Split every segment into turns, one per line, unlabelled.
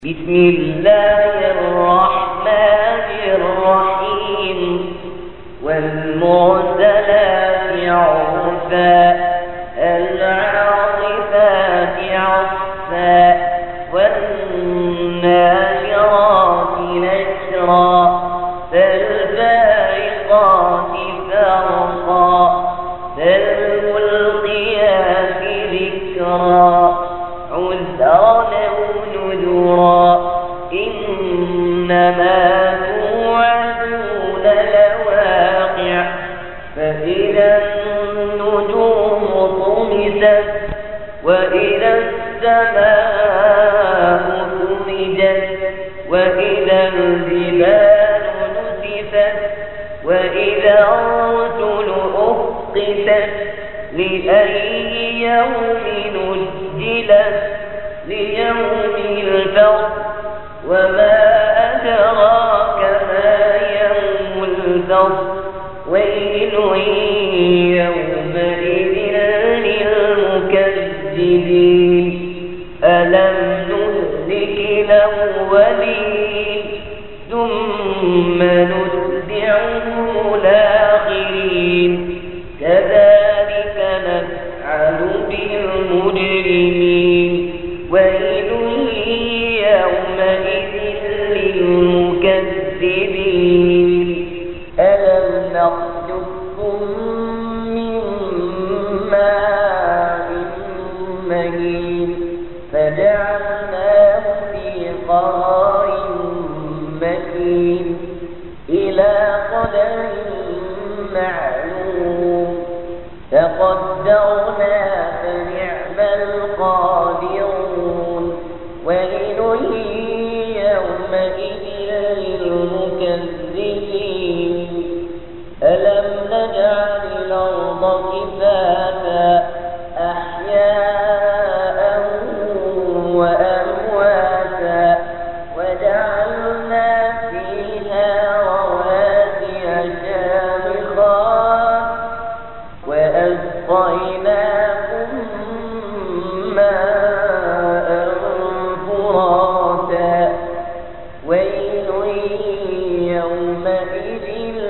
بسم الله الرحمن الرحيم والمرسلات عرفا العاصفات عصفا والناشرات نشرا فالفارقات فرقا فالملقيات ذكرا عذرا أو نذرا إنما توعدون لواقع فإذا النجوم طمست وإذا السماء فرجت وإذا الجبال نسفت وإذا الرسل أقتت لأي يوم أجلت ليوم الفصل وما أدراك ما يوم الفصل ويل يومئذ للمكذبين ألم نهلك الأولين ثم نتبعهم الآخرين كذلك نفعل بالمجرمين ويل يومئذ للمكذبين ألم نخلقكم من ماء مهين فجعلناه في قرار مكين إلى قدر معلوم فقدرنا فنعم القادرون ويل يومئذ للمكذبين ألم نجعل الأرض كفاتا أحياء وأمواتا وجعلنا فيها رواسي شامخات وأسقيناكم ماء فراتا ويل يومئذ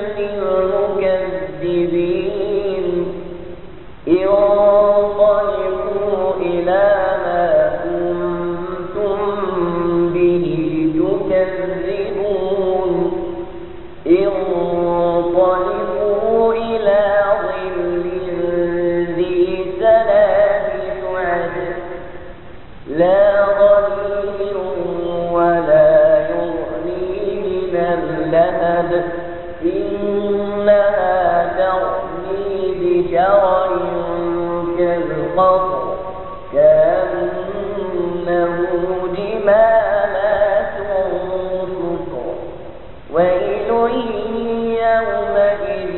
للمكذبين انطلقوا إلى ما كنتم به تكذبون انطلقوا إلى ظل ذي ثلاث شعب لا ظليل ولا يغني من اللهب إنها ترمي بشرر كالقصر كأنه جمالات صفر ويل يومئذ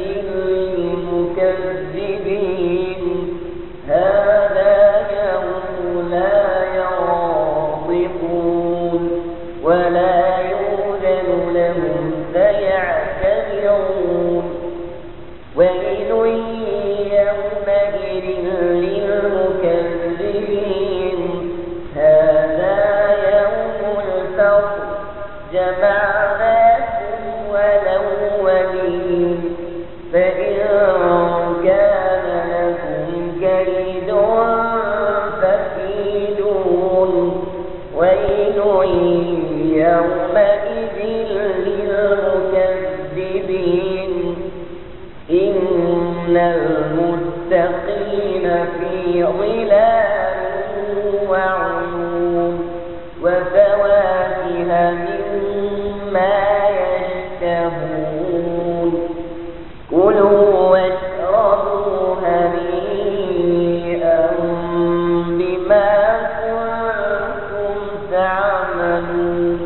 للمكذبين هذا يوم لا ينطقون ولا يؤذن لهم فيعتذرون ويل يومئذ للمكذبين هذا يوم الفصل جمعناكم والأولين فإن كان لكم كيد فكيدون ويل يومئذ للمكذبين إن المتقين في ظلال وعيون وفواكه مما يشتهون كلوا واشربوا هنيئا بما كنتم تعملون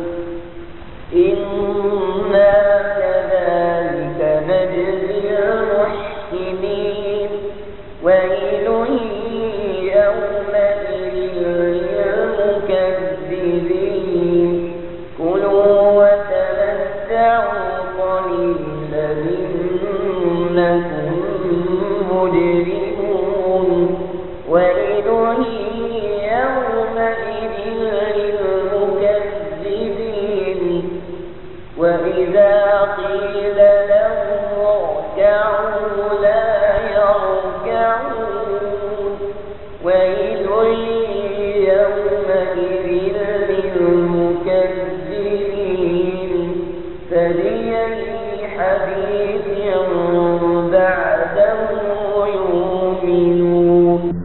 إنا كذلك نجزي المحسنين ويل يومئذ للمكذبين كلوا وتمتعوا لا يركعون ويل يومئذ للمكذبين فبأي حديث بعد